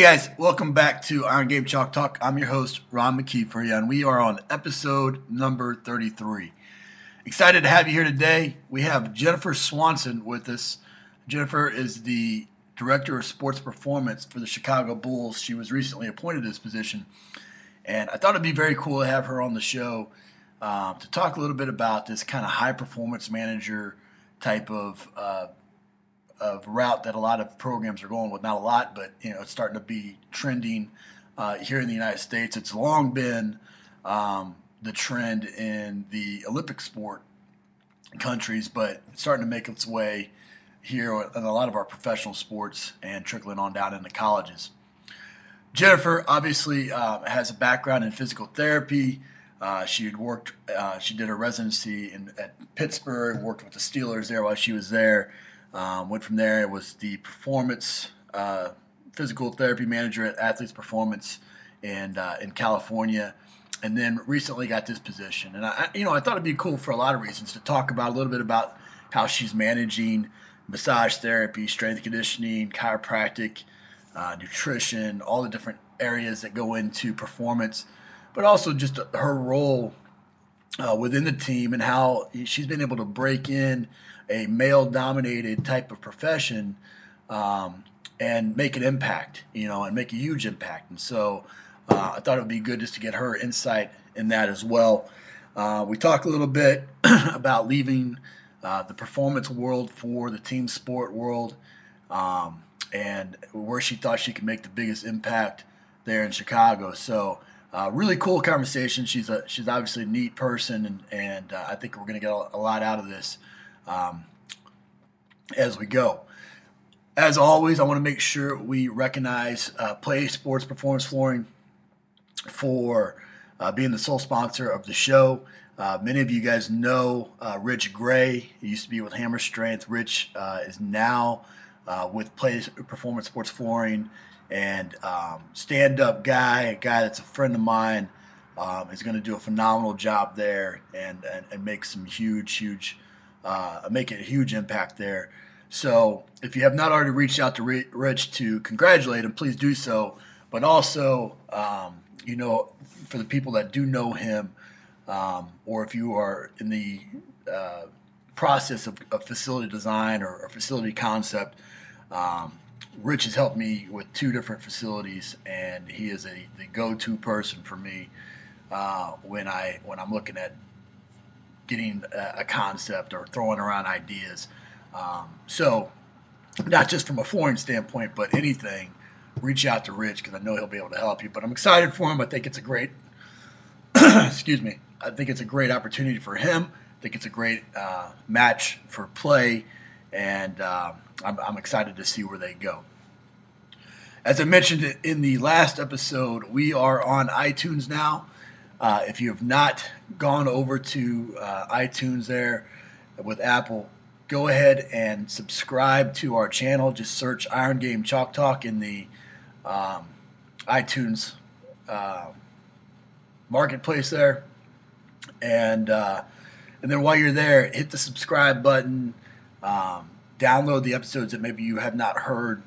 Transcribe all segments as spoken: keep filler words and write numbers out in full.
Hey guys, welcome back to Iron Game Chalk Talk. I'm your host, Ron McKee for you, and we are on episode number thirty-three. Excited to have you here today. We have Jennifer Swanson with us. Jennifer is the Director of Sports Performance for the Chicago Bulls. She was recently appointed to this position, and I thought it'd be very cool to have her on the show uh, to talk a little bit about this kind of high-performance manager type of uh, of route that a lot of programs are going with. Not a lot, but you know, it's starting to be trending uh, here in the United States. It's long been um, the trend in the Olympic sport countries, but it's starting to make its way here in a lot of our professional sports and trickling on down into colleges. Jennifer obviously uh, has a background in physical therapy. Uh, she had worked. Uh, she did a residency in at Pittsburgh. Worked with the Steelers there while she was there. Um, went from there. It was the performance uh, physical therapy manager at Athletes Performance in uh, in California, and then recently got this position. And I, you know, I thought it'd be cool for a lot of reasons to talk about a little bit about how she's managing massage therapy, strength conditioning, chiropractic, uh, nutrition, all the different areas that go into performance, but also just her role uh, within the team and how she's been able to break in a male-dominated type of profession um, and make an impact, you know, and make a huge impact. And so uh, I thought it would be good just to get her insight in that as well. Uh, we talked a little bit about leaving uh, the performance world for the team sport world um, and where she thought she could make the biggest impact there in Chicago. So uh, really cool conversation. She's a she's obviously a neat person, and, and uh, I think we're going to get a, a lot out of this Um, as we go. As always, I want to make sure we recognize uh, Play Sports Performance Flooring for uh, being the sole sponsor of the show. Uh, many of you guys know uh, Rich Gray. He used to be with Hammer Strength. Rich uh, is now uh, with Play Performance Sports Flooring, and um, stand-up guy, a guy that's a friend of mine, um, is going to do a phenomenal job there and, and, and make some huge, huge Uh, making a huge impact there. So if you have not already reached out to Rich to congratulate him, please do so. But also, um, you know, for the people that do know him, um, or if you are in the uh, process of, of facility design or, or facility concept, um, Rich has helped me with two different facilities, and he is a the go-to person for me uh, when I when I'm looking at getting a concept or throwing around ideas. Um, so not just from a foreign standpoint, but anything, reach out to Rich because I know he'll be able to help you. But I'm excited for him. I think it's a great, excuse me, I think it's a great opportunity for him. I think it's a great uh, match for Play, and uh, I'm, I'm excited to see where they go. As I mentioned in the last episode, we are on iTunes now. Uh, if you have not gone over to uh, iTunes there with Apple, go ahead and subscribe to our channel. Just search Iron Game Chalk Talk in the um, iTunes uh, marketplace there. And uh, and then while you're there, hit the subscribe button, um, download the episodes that maybe you have not heard.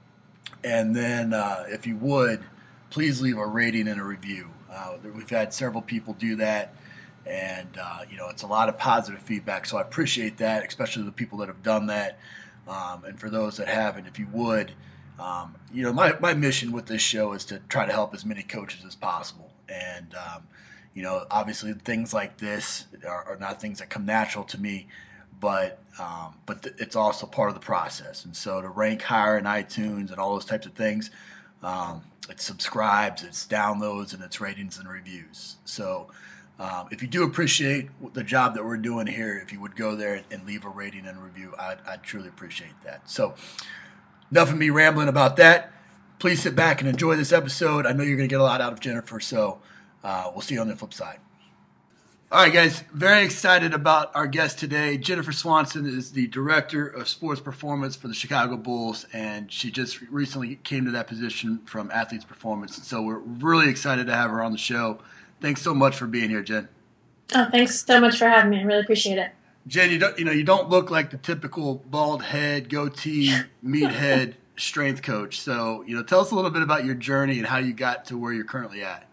And then uh, if you would, please leave a rating and a review. Uh, we've had several people do that, and uh, you know, it's a lot of positive feedback, so I appreciate that, especially the people that have done that. Um, and for those that haven't, if you would, um, you know, my, my mission with this show is to try to help as many coaches as possible. And um, you know, obviously things like this are, are not things that come natural to me, but um, but th- it's also part of the process. And so to rank higher in iTunes and all those types of things, um, it's subscribes, it's downloads, and it's ratings and reviews. So um, if you do appreciate the job that we're doing here, if you would go there and leave a rating and review, I'd, I'd truly appreciate that. So enough of me rambling about that. Please sit back and enjoy this episode. I know you're going to get a lot out of Jennifer, so uh, we'll see you on the flip side. All right, guys, very excited about our guest today. Jennifer Swanson is the Director of Sports Performance for the Chicago Bulls, and she just recently came to that position from Athletes Performance. So we're really excited to have her on the show. Thanks so much for being here, Jen. Oh, thanks so much for having me. I really appreciate it. Jen, you don't, you know, you don't look like the typical bald head, goatee, meathead strength coach. So, you know, tell us a little bit about your journey and how you got to where you're currently at.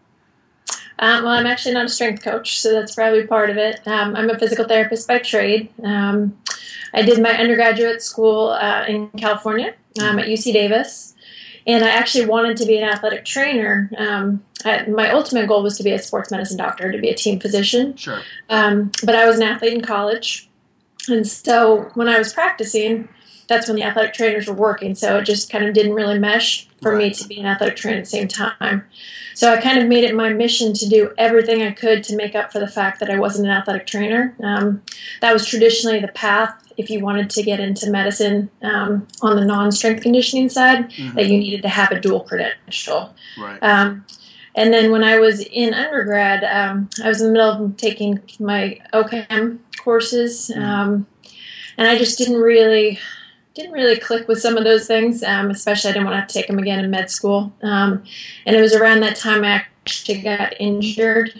Um, well, I'm actually not a strength coach, so that's probably part of it. Um, I'm a physical therapist by trade. Um, I did my undergraduate school uh, in California um, at U C Davis, and I actually wanted to be an athletic trainer. Um, I, my ultimate goal was to be a sports medicine doctor, to be a team physician. Sure. Um, but I was an athlete in college, and so when I was practicing, that's when the athletic trainers were working, so it just kind of didn't really mesh for Right. me to be an athletic trainer at the same time. So I kind of made it my mission to do everything I could to make up for the fact that I wasn't an athletic trainer. Um, that was traditionally the path if you wanted to get into medicine um, on the non-strength conditioning side, Mm-hmm. that you needed to have a dual credential. Right. Um, and then when I was in undergrad, um, I was in the middle of taking my O C A M courses, um, and I just didn't really... didn't really click with some of those things, um, especially I didn't want to have to take them again in med school. Um, and it was around that time I actually got injured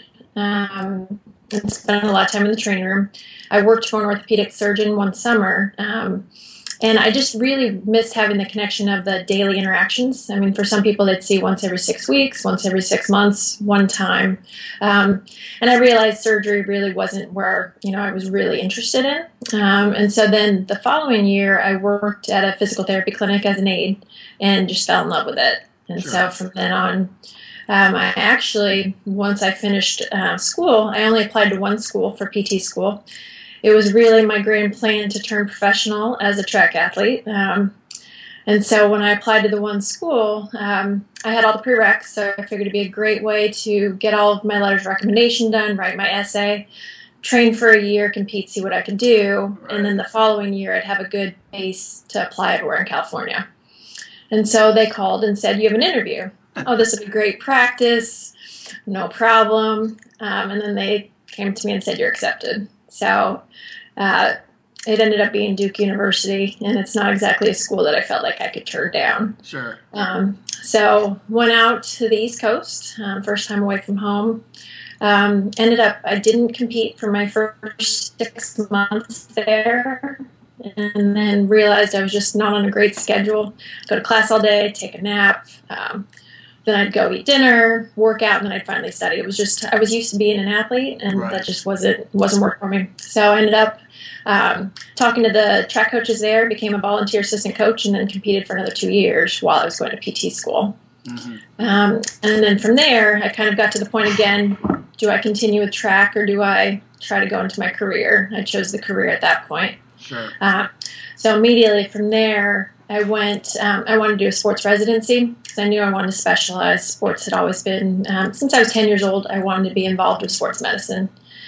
um, and spent a lot of time in the training room. I worked for an orthopedic surgeon one summer, um, and I just really missed having the connection of the daily interactions. I mean, for some people, they'd see once every six weeks, once every six months, one time. Um, and I realized surgery really wasn't where, you know, I was really interested in. Um, and so then the following year, I worked at a physical therapy clinic as an aide and just fell in love with it. And Sure. so from then on, um, I actually, once I finished uh, school, I only applied to one school for P T school. It was really my grand plan to turn professional as a track athlete. Um, and so when I applied to the one school, um, I had all the prereqs, so I figured it'd be a great way to get all of my letters of recommendation done, write my essay, train for a year, compete, see what I could do, Right. and then the following year I'd have a good base to apply everywhere in California. And so they called and said, you have an interview. Oh, this would be great practice, no problem. Um, and then they came to me and said, you're accepted. So uh, it ended up being Duke University, and it's not exactly a school that I felt like I could turn down. Sure. Um, so went out to the East Coast, um, first time away from home. Um, ended up, I didn't compete for my first six months there, and then realized I was just not on a great schedule. Go to class all day, take a nap, um, then I'd go eat dinner, work out, and then I'd finally study. It was just, I was used to being an athlete, and Right. that just wasn't wasn't working for me. So I ended up um, talking to the track coaches there, became a volunteer assistant coach, and then competed for another two years while I was going to P T school. Mm-hmm. Um, and then from there, I kind of got to the point again, do I continue with track or do I try to go into my career? I chose the career at that point. Sure. Uh, so immediately from there, I went, um, I wanted to do a sports residency because I knew I wanted to specialize. Sports had always been, um, since I was ten years old, I wanted to be involved with sports medicine.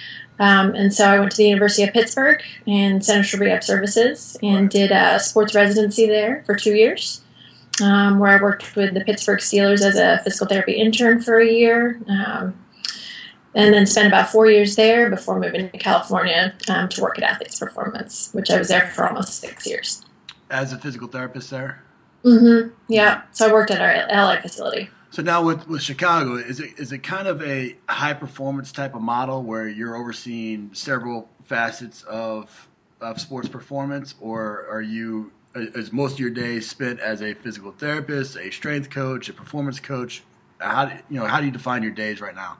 Um, and so I went to the University of Pittsburgh and Centers for Rehab Services and Right. did a sports residency there for two years. Um, where I worked with the Pittsburgh Steelers as a physical therapy intern for a year, um, and then spent about four years there before moving to California um, to work at Athletes Performance, which I was there for almost six years. As a physical therapist there? Mm-hmm. Yeah. So I worked at our L A facility. So now with, with Chicago, is it is it kind of a high performance type of model where you're overseeing several facets of of sports performance, or are you is most of your day spent as a physical therapist, a strength coach, a performance coach? How do, you know how do you define your days right now?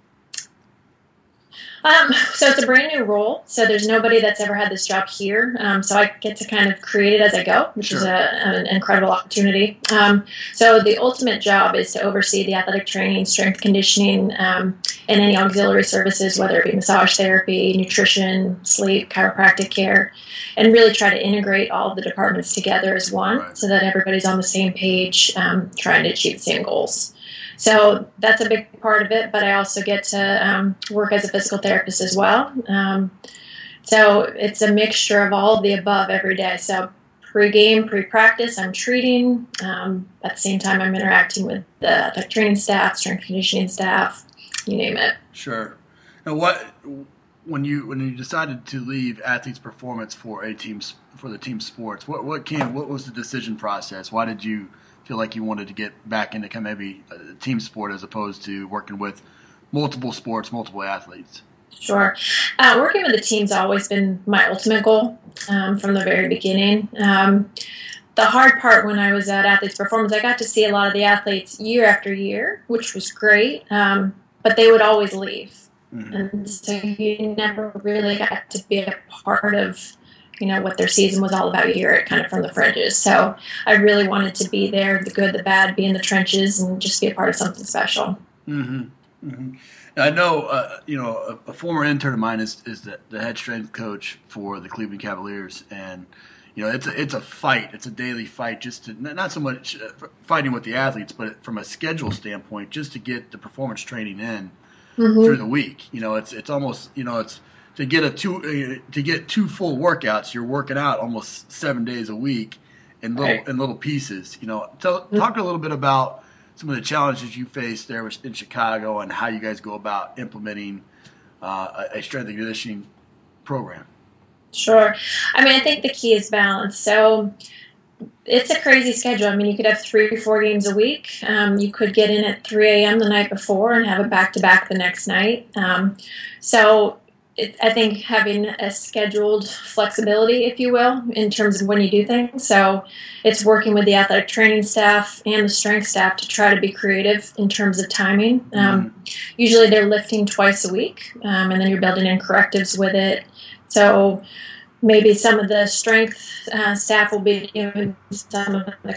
Um, so it's a brand new role. So there's nobody that's ever had this job here. Um, so I get to kind of create it as I go, which Sure. is a, an incredible opportunity. Um, so the ultimate job is to oversee the athletic training, strength conditioning, um, and any auxiliary services, whether it be massage therapy, nutrition, sleep, chiropractic care, and really try to integrate all of the departments together as one Right. so that everybody's on the same page, um, trying to achieve the same goals. So that's a big part of it, but I also get to um, work as a physical therapist as well. Um, so it's a mixture of all of the above every day. So pre-game, pre-practice, I'm treating. Um, at the same time, I'm interacting with the, the training staff, strength conditioning staff, you name it. Sure. Now, what when you when you decided to leave Athletes Performance for a team for the team sports, what what came? What was the decision process? Why did you feel like you wanted to get back into kind of maybe a team sport as opposed to working with multiple sports, multiple athletes? Sure. Uh, working with the team's always been my ultimate goal um, from the very beginning. Um, the hard part when I was at Athletes Performance, I got to see a lot of the athletes year after year, which was great, um, but they would always leave. Mm-hmm. And so you never really got to be a part of, you know, what their season was all about. You hear it kind of from the fringes. So I really wanted to be there, the good, the bad, be in the trenches, and just be a part of something special. Mm-hmm. Mm-hmm. I know, uh, you know, a, a former intern of mine is, is the, the head strength coach for the Cleveland Cavaliers, and you know, it's a it's a fight. It's a daily fight, just to not so much fighting with the athletes, but from a schedule standpoint, just to get the performance training in mm-hmm. through the week. You know, it's it's almost you know it's to get a two uh, to get two full workouts. You're working out almost seven days a week in little right. in little pieces. You know, tell, talk a little bit about some of the challenges you faced there in Chicago and how you guys go about implementing uh, a strength and conditioning program. Sure. I mean, I think the key is balance. So it's a crazy schedule. I mean, you could have three or four games a week. Um, you could get in at three a.m. the night before and have a back-to-back the next night. Um, so it, I think having a scheduled flexibility, if you will, in terms of when you do things. So it's working with the athletic training staff and the strength staff to try to be creative in terms of timing. Um, mm-hmm. Usually they're lifting twice a week, um, and then you're building in correctives with it. So maybe some of the strength uh, staff will be doing some of the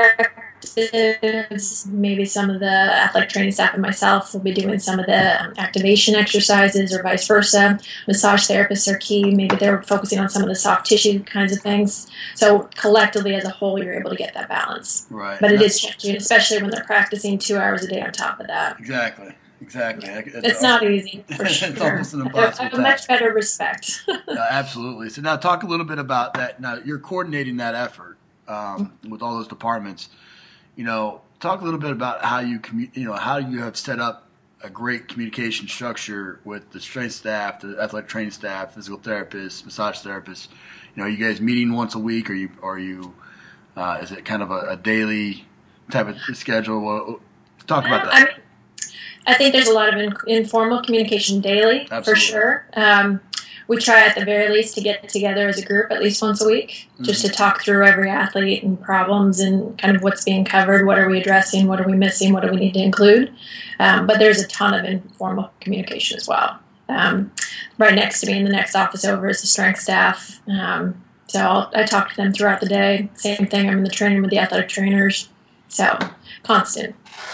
correctives. Maybe some of the athletic training staff and myself will be doing some of the um, activation exercises, or vice versa. Massage therapists are key. Maybe they're focusing on some of the soft tissue kinds of things. So collectively, as a whole, you're able to get that balance. Right. But it is challenging, especially when they're practicing two hours a day on top of that. Exactly. Exactly. It's, it's not easy, for sure. It's almost an impossible task. Much better respect. uh, absolutely. So now talk a little bit about that. Now you're coordinating that effort um, with all those departments. You know, talk a little bit about how you commu- you know how you have set up a great communication structure with the strength staff, the athletic training staff, physical therapists, massage therapists. You know, are you guys meeting once a week, or you are you uh, is it kind of a, a daily type of schedule? Well, talk about that. I mean, I think there's a lot of in, informal communication daily, Absolutely. For sure. Um, we try at the very least to get together as a group at least once a week, mm-hmm. just to talk through every athlete and problems and kind of what's being covered, what are we addressing, what are we missing, what do we need to include. Um, but there's a ton of informal communication as well. Um, right next to me in the next office over is the strength staff. Um, so I'll, I talk to them throughout the day. Same thing, I'm in the training with the athletic trainers. So constant.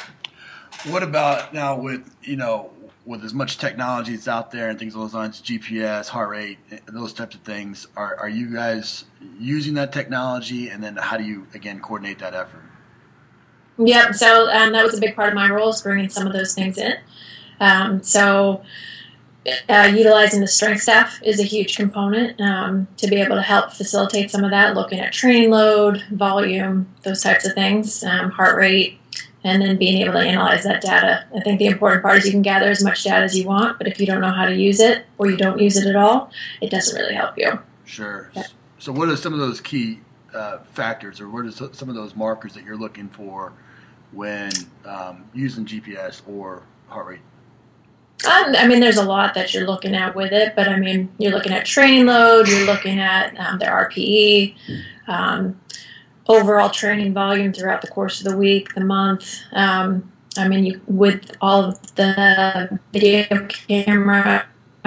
What about now with, you know, with as much technology that's out there and things along those lines, G P S, heart rate, those types of things, are, are you guys using that technology, and then how do you, again, coordinate that effort? Yep, so um, that was a big part of my role, is bringing some of those things in. Um, so uh, utilizing the strength staff is a huge component um, to be able to help facilitate some of that, looking at training load, volume, those types of things, um, heart rate, and then being able to analyze that data. I think the important part is you can gather as much data as you want, but if you don't know how to use it, or you don't use it at all, it doesn't really help you. Sure. Yeah. So what are some of those key uh, factors, or what are some of those markers that you're looking for when um, using G P S or heart rate? Um, I mean, there's a lot that you're looking at with it, but I mean, you're looking at training load, you're looking at um, their R P E, um, overall training volume throughout the course of the week, the month. Um, I mean, you, with all of the video camera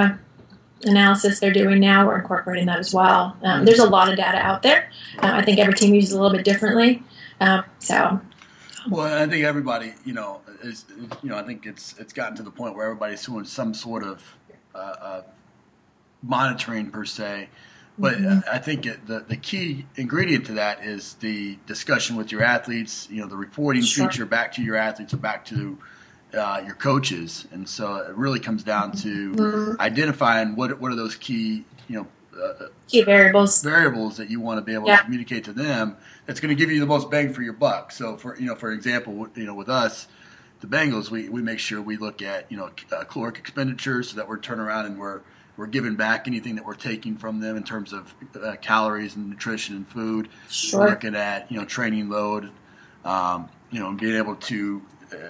analysis they're doing now, we're incorporating that as well. Um, there's a lot of data out there. Uh, I think every team uses it a little bit differently. Um, so, well, I think everybody, you know, is you know, I think it's it's gotten to the point where everybody's doing some sort of uh, uh, monitoring per se. But mm-hmm. I think it, the the key ingredient to that is the discussion with your athletes. You know, the reporting sure. feature back to your athletes or back to uh, your coaches, and so it really comes down to mm-hmm. identifying what what are those key you know uh, key variables variables that you want to be able yeah. to communicate to them. That's going to give you the most bang for your buck. So, for you know, for example, you know, with us, the Bengals, we, we make sure we look at you know uh, caloric expenditures so that we're turning around and we're We're giving back anything that we're taking from them in terms of uh, calories and nutrition and food. Sure. We're looking at, you know, training load, um, you know, and being able to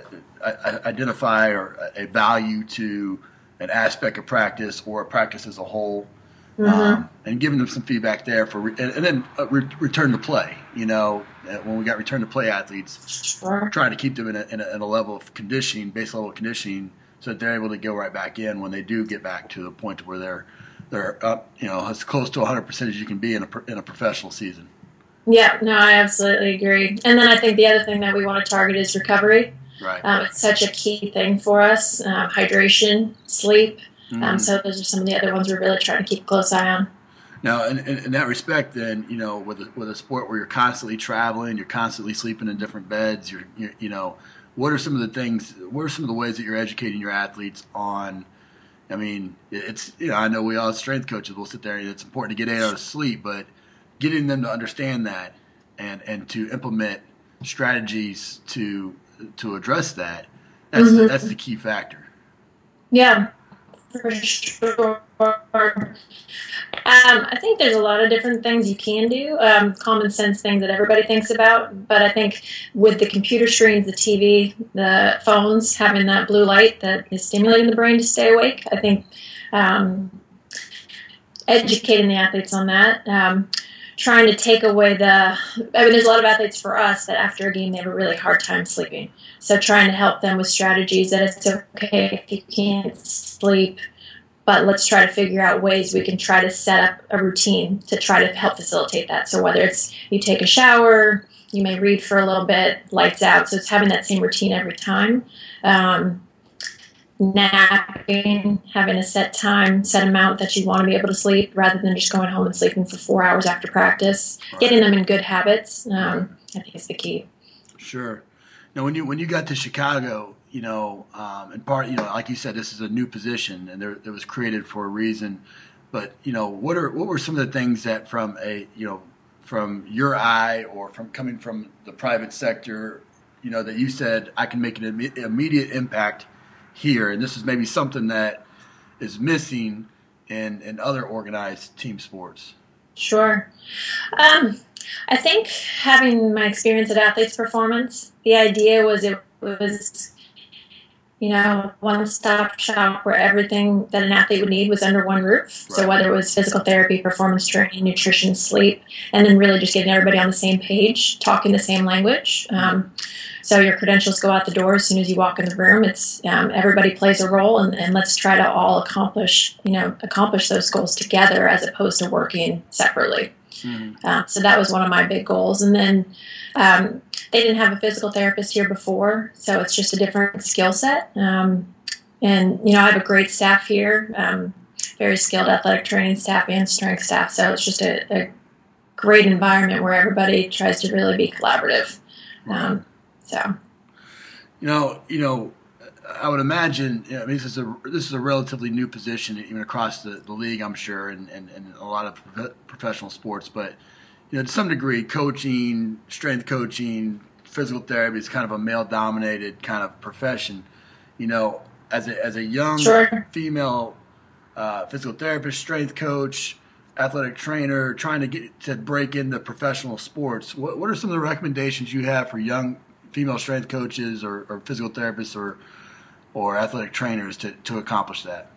uh, identify or a value to an aspect of practice or a practice as a whole. Mm-hmm. um, and giving them some feedback there for, re- and, and then uh, re- return to play. You know, uh, when we got return to play athletes, Sure. trying to keep them in a, in a, in a level of conditioning, base level of conditioning, so that they're able to go right back in when they do get back to the point where they're they're up, you know, as close to one hundred percent as you can be in a in a professional season. Yeah, no, I absolutely agree. And then I think the other thing that we want to target is recovery. Right. Um, it's such a key thing for us. Um, hydration, sleep. Mm-hmm. Um, so those are some of the other ones we're really trying to keep a close eye on. Now, in, in, in that respect, then, you know, with a, with a sport where you're constantly traveling, you're constantly sleeping in different beds, you're, you're, you know, what are some of the things, what are some of the ways that you're educating your athletes on? I mean, it's, you know, I know we all as strength coaches will sit there and it's important to get eight hours of sleep, but getting them to understand that and, and to implement strategies to to address that, that's, mm-hmm. the, that's the key factor. Yeah, for sure. Um, I think there's a lot of different things you can do, um, common sense things that everybody thinks about. But I think with the computer screens, the T V, the phones, having that blue light that is stimulating the brain to stay awake, I think um, educating the athletes on that. Um, trying to take away the, I mean, there's a lot of athletes for us that after a game they have a really hard time sleeping. So trying to help them with strategies that it's okay if you can't sleep, but let's try to figure out ways we can try to set up a routine to try to help facilitate that. So whether it's you take a shower, you may read for a little bit, lights out. So it's having that same routine every time. Um, napping, having a set time, set amount that you want to be able to sleep rather than just going home and sleeping for four hours after practice. Right. Getting them in good habits, um, right. I think is the key. Sure. Now, when you when you got to Chicago, you know, um, and part, you know, like you said, this is a new position and there, it was created for a reason. But you know, what are what were some of the things that from a you know from your eye or from coming from the private sector, you know, that you said I can make an Im- immediate impact here, and this is maybe something that is missing in, in other organized team sports? Sure. Um, I think having my experience at Athletes Performance, the idea was it was, you know, one-stop shop where everything that an athlete would need was under one roof. Right. So whether it was physical therapy, performance training, nutrition, sleep, and then really just getting everybody on the same page, talking the same language. Um, so your credentials go out the door as soon as you walk in the room. It's um, everybody plays a role, and, and let's try to all accomplish, you know, accomplish those goals together as opposed to working separately. Mm-hmm. Uh, so that was one of my big goals. And then um, they didn't have a physical therapist here before, so it's just a different skill set. Um, and, you know, I have a great staff here, um, very skilled athletic training staff and strength staff. So it's just a, a great environment where everybody tries to really be collaborative. Um, so, you know, you know, I would imagine, you know, I mean, this is a this is a relatively new position even across the, the league, I'm sure, and, and, and a lot of prof- professional sports. But you know, to some degree, coaching, strength coaching, physical therapy is kind of a male-dominated kind of profession. You know, as a as a young sure. female uh, physical therapist, strength coach, athletic trainer, trying to get to break into professional sports, what what are some of the recommendations you have for young female strength coaches or, or physical therapists or or athletic trainers to, to accomplish that?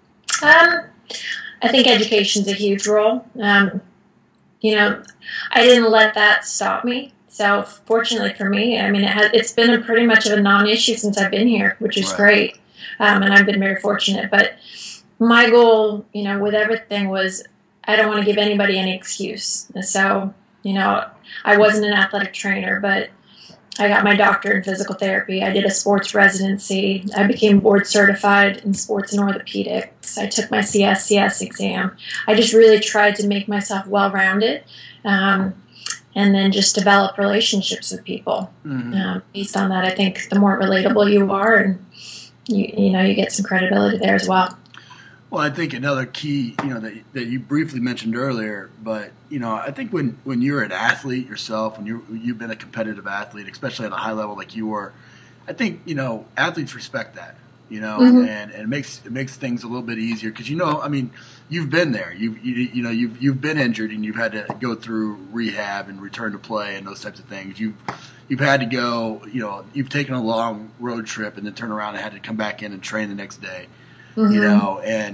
Um, I think education's a huge role. Um, you know, I didn't let that stop me. So fortunately for me, I mean, it has, it's been a pretty much of a non-issue since I've been here, which is right. great. Um, and I've been very fortunate. But my goal, you know, with everything was I don't want to give anybody any excuse. So, you know, I wasn't an athletic trainer, but I got my doctorate in physical therapy. I did a sports residency. I became board certified in sports and orthopedics. I took my C S C S exam. I just really tried to make myself well-rounded um, and then just develop relationships with people. Mm-hmm. Um, based on that, I think the more relatable you are, and you, you know, you get some credibility there as well. Well, I think another key, you know, that that you briefly mentioned earlier, but you know, I think when, when you're an athlete yourself, when you you've been a competitive athlete, especially at a high level like you were, I think you know athletes respect that, you know, mm-hmm. and, and it makes it makes things a little bit easier because you know, I mean, you've been there, you you you know, you've you've been injured and you've had to go through rehab and return to play and those types of things. You've you've had to go, you know, you've taken a long road trip and then turn around and had to come back in and train the next day. Mm-hmm. You know, and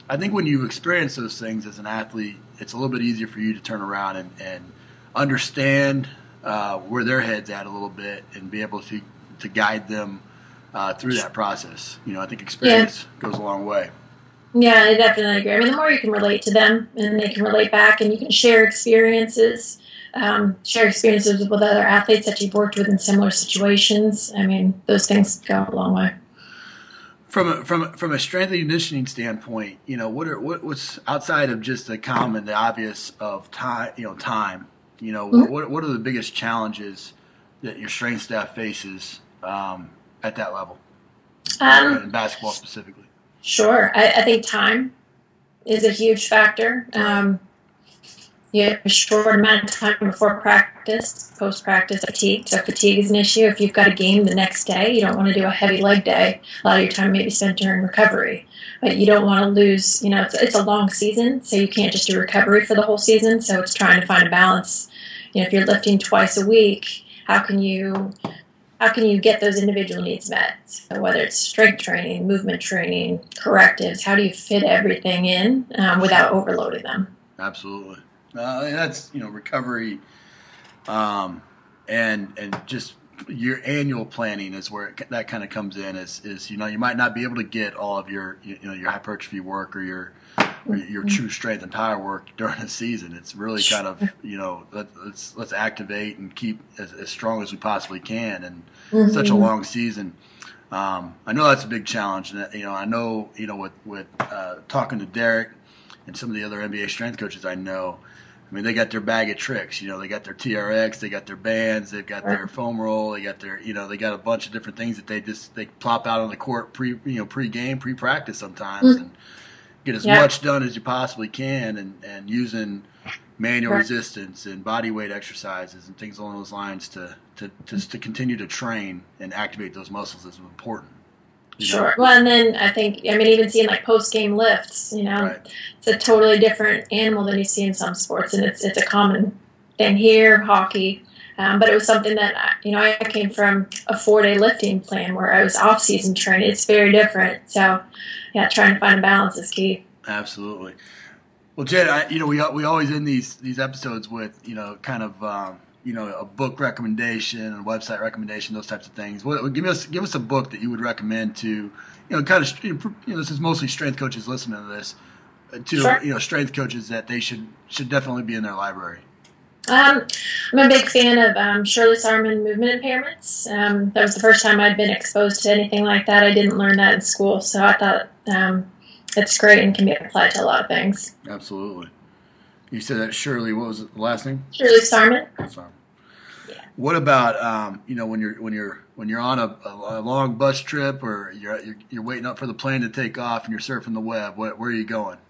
I think when you experience those things as an athlete, it's a little bit easier for you to turn around and, and understand uh, where their head's at a little bit and be able to, to guide them uh, through that process. You know, I think experience yeah. goes a long way. Yeah, I definitely agree. I mean, the more you can relate to them and they can relate back and you can share experiences, um, share experiences with other athletes that you've worked with in similar situations, I mean, those things go a long way. From a, from a, from a strength and conditioning standpoint, you know, what are what, what's outside of just the common, the obvious of time, you know, time, you know, mm-hmm. what what are the biggest challenges that your strength staff faces um, at that level, um, in basketball specifically? Sure. I, I think time is a huge factor. Um, you have a short amount of time before practice, post-practice fatigue. So fatigue is an issue. If you've got a game the next day, you don't want to do a heavy leg day. A lot of your time may be spent during recovery. But you don't want to lose, you know, it's, it's a long season, so you can't just do recovery for the whole season. So it's trying to find a balance. You know, if you're lifting twice a week, how can you... How can you get those individual needs met? So whether it's strength training, movement training, correctives, how do you fit everything in um, without overloading them? Absolutely. Uh, that's, you know, recovery um, and and just your annual planning is where it, that kind of comes in is, is, you know, you might not be able to get all of your, you know, your hypertrophy work or your or your true strength and power work during the season. It's really kind of, you know, let, let's let's activate and keep as, as strong as we possibly can. And mm-hmm. such a long season, um, I know that's a big challenge. And you know, I know, you know, with with uh, talking to Derek and some of the other N B A strength coaches I know, I mean, they got their bag of tricks. You know, they got their T R X, they got their bands, they've got their foam roll, they got their, you know, they got a bunch of different things that they just they plop out on the court pre, you know, pre-game, pre-practice sometimes, mm-hmm. and get as yeah. much done as you possibly can, and, and using manual right. resistance and body weight exercises and things along those lines to to just to continue to train and activate those muscles is important. Sure. Know? Well, and then I think, I mean, even seeing like post-game lifts, you know, right. it's a totally different animal than you see in some sports, and it's it's a common thing here, hockey. Um, but it was something that, you know, I came from a four-day lifting plan where I was off-season training. It's very different. So, yeah, trying to find a balance is key. Absolutely. Well, Jed, I, you know, we we always end these these episodes with, you know, kind of, um, you know, a book recommendation and website recommendation, those types of things. What, give us give us a book that you would recommend to, you know, kind of, you know, this is mostly strength coaches listening to this, to, sure. you know, strength coaches that they should should definitely be in their library. Um, I'm a big fan of um, Shirley Sahrmann movement impairments. Um, that was the first time I'd been exposed to anything like that. I didn't learn that in school, so I thought um, it's great and can be applied to a lot of things. Absolutely. You said that Shirley, what was the last name? Shirley Sahrmann. Sahrmann. Yeah. What about um, you know, when you're when you're when you're on a, a long bus trip or you're, you're you're waiting up for the plane to take off and you're surfing the web? Where, where are you going?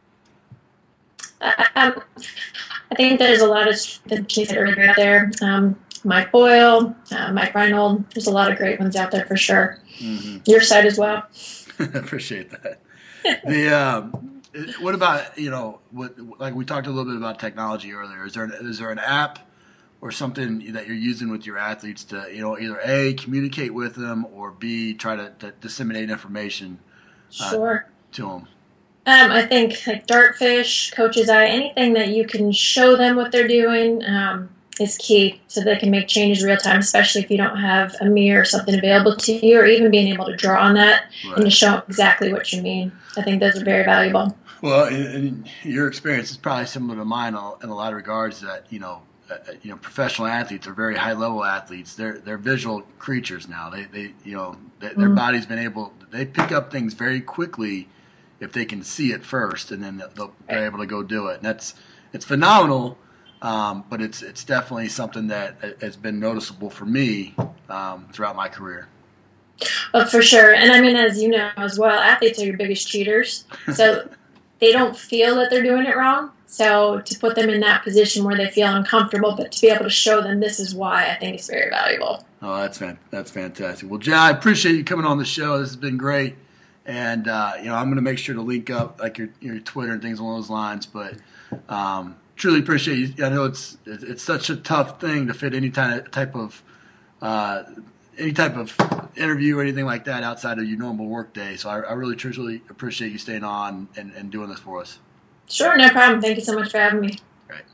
Um, I think there's a lot of things that are out there. Um, Mike Boyle, uh, Mike Reinold. There's a lot of great ones out there for sure. Mm-hmm. Your side as well. Appreciate that. The um, what about, you know, what, like we talked a little bit about technology earlier. Is there an, is there an app or something that you're using with your athletes to, you know, either A, communicate with them, or B, try to, to disseminate information uh, sure. to them? Um, I think like Dartfish, Coach's Eye, anything that you can show them what they're doing um, is key, so they can make changes real time, especially if you don't have a mirror or something available to you, or even being able to draw on that right. and to show them exactly what you mean. I think those are very valuable. Well, in, in your experience is probably similar to mine in a lot of regards. That you know, uh, you know, professional athletes are very high level athletes. They're they're visual creatures now. They they you know they, their mm-hmm. body's been able. They pick up things very quickly if they can see it first, and then they'll, they're able to go do it. And that's it's phenomenal, um, but it's it's definitely something that has been noticeable for me um, throughout my career. Well, for sure. And I mean, as you know as well, athletes are your biggest cheaters. So they don't feel that they're doing it wrong. So to put them in that position where they feel uncomfortable, but to be able to show them this is why, I think is very valuable. Oh, that's fan- that's fantastic. Well, Jen, I appreciate you coming on the show. This has been great. And, uh, you know, I'm going to make sure to link up, like, your your Twitter and things along those lines. But um, truly appreciate you. I know it's it's such a tough thing to fit any kind of type of uh, any type of interview or anything like that outside of your normal work day. So I, I really truly appreciate you staying on and, and doing this for us. Sure, no problem. Thank you so much for having me. Right.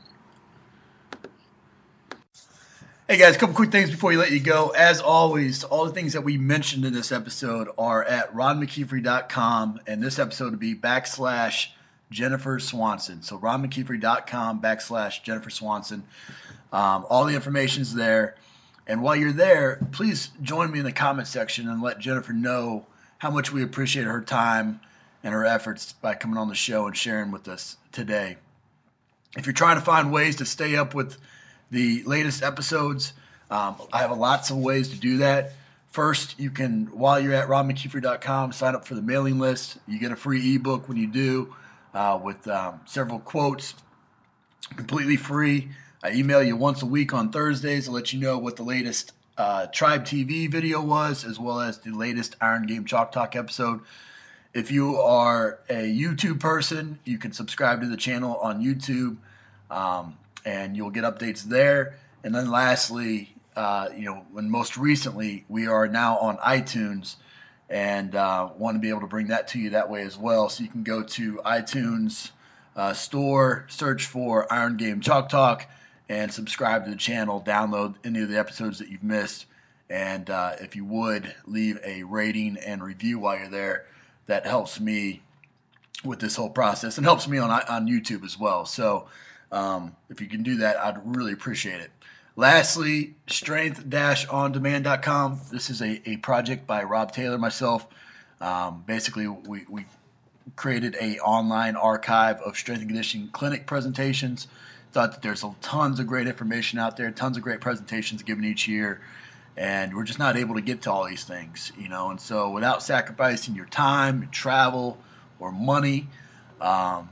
Hey guys, a couple quick things before we let you go. As always, all the things that we mentioned in this episode are at ron mckeefery dot com, and this episode will be backslash Jennifer Swanson. So ron mckeefery dot com backslash Jennifer Swanson. Um, all the information's there. And while you're there, please join me in the comment section and let Jennifer know how much we appreciate her time and her efforts by coming on the show and sharing with us today. If you're trying to find ways to stay up with the latest episodes, um, I have lots of ways to do that. First, you can, while you're at ron mckeefery dot com, sign up for the mailing list. You get a free ebook when you do uh, with um, several quotes, completely free. I email you once a week on Thursdays to let you know what the latest uh, Tribe T V video was, as well as the latest Iron Game Chalk Talk episode. If you are a YouTube person, you can subscribe to the channel on YouTube, um, and you'll get updates there. And then lastly, uh, you know, and most recently, we are now on iTunes, and uh, want to be able to bring that to you that way as well. So you can go to iTunes uh, store, search for Iron Game Chalk Talk, and subscribe to the channel, download any of the episodes that you've missed. And uh, if you would, leave a rating and review while you're there. That helps me with this whole process and helps me on on YouTube as well. So um, if you can do that, I'd really appreciate it. Lastly, strength dash on demand dot com. This is a, a project by Rob Taylor, myself. Um, basically, we, we created a online archive of strength and conditioning clinic presentations. Thought that there's tons of great information out there, tons of great presentations given each year, and we're just not able to get to all these things, you know. And so without sacrificing your time, your travel, or money, um,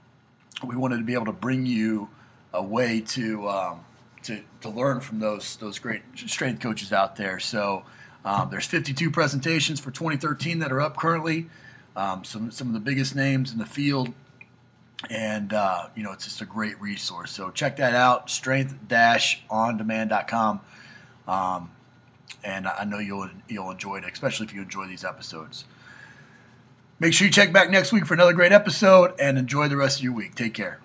we wanted to be able to bring you a way to um, to, to learn from those those great strength coaches out there. So um, there's fifty-two presentations for twenty thirteen that are up currently, um, some, some of the biggest names in the field. And, uh, you know, it's just a great resource. So check that out, strength dash on demand dot com. Um, and I know you'll you'll enjoy it, especially if you enjoy these episodes. Make sure you check back next week for another great episode, and enjoy the rest of your week. Take care.